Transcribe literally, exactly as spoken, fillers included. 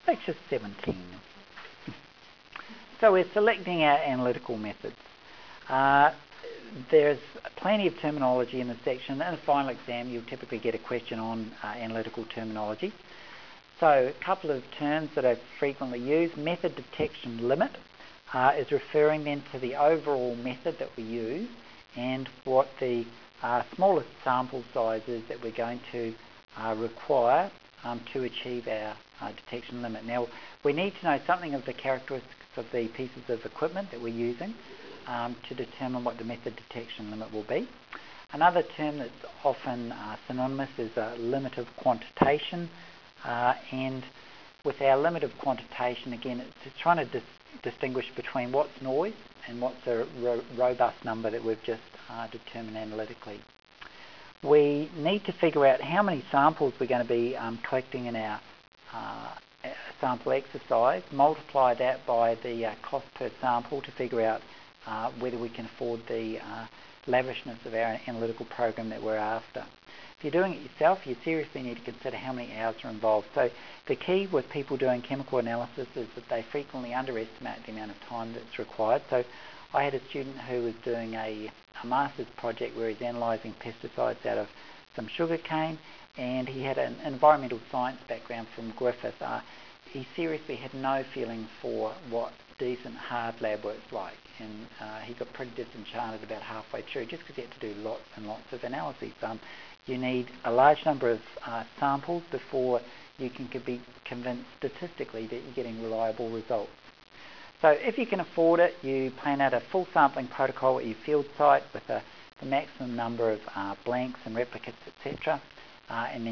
Lecture seventeen. So we're selecting our analytical methods. Uh, there's plenty of terminology in this section. In a final exam, you'll typically get a question on uh, analytical terminology. So a couple of terms that are frequently used. Method detection limit uh, is referring then to the overall method that we use and what the uh, smallest sample size is that we're going to uh, require um, to achieve our uh, detection limit. Now, we need to know something of the characteristics of the pieces of equipment that we're using um, to determine what the method detection limit will be. Another term that's often uh, synonymous is a limit of quantitation. Uh, and with our limit of quantitation, again, it's just trying to dis distinguish between what's noise and what's a ro robust number that we've just uh, determined analytically. We need to figure out how many samples we're going to be um, collecting in our uh, sample exercise, multiply that by the uh, cost per sample to figure out uh, whether we can afford the uh, lavishness of our analytical program that we're after. If you're doing it yourself, you seriously need to consider how many hours are involved. So the key with people doing chemical analysis is that they frequently underestimate the amount of time that's required. So I had a student who was doing a, a master's project where he's analysing pesticides out of some sugarcane, and he had an environmental science background from Griffith. Uh, he seriously had no feeling for what decent hard lab work's like, and uh, he got pretty disenchanted about halfway through just because he had to do lots and lots of analyses. Um, you need a large number of uh, samples before you can be convinced statistically that you're getting reliable results. So if you can afford it, you plan out a full sampling protocol at your field site with a, the maximum number of uh, blanks and replicates, et cetera, uh, and then